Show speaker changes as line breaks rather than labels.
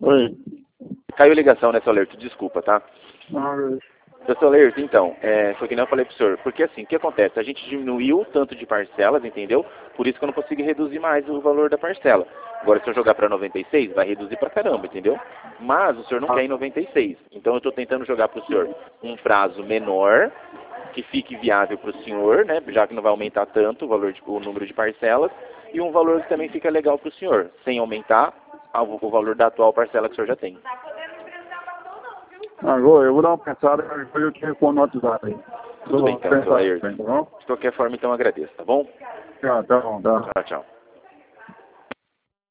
Oi.
Caiu a ligação, né, seu Lerto? Desculpa, tá?
Ah,
Seu Lerto, então, foi que nem eu falei pro senhor. Porque assim, o que acontece? A gente diminuiu o tanto de parcelas, entendeu? Por isso que eu não consegui reduzir mais o valor da parcela. Agora, se eu jogar para 96, vai reduzir pra caramba, entendeu? Mas o senhor não quer em 96. Então, eu estou tentando jogar pro senhor um prazo menor, que fique viável para o senhor, né? Já que não vai aumentar tanto o número de parcelas. E um valor que também fica legal para o senhor, sem aumentar o valor da atual parcela que o senhor já tem.
eu vou dar uma pensada e depois eu te respondo no WhatsApp aí.
Tudo bem, então, seu Laerte.
Tá bom?
De qualquer forma, então, agradeço, tá bom?
Tá bom, tá.
Tchau, tchau.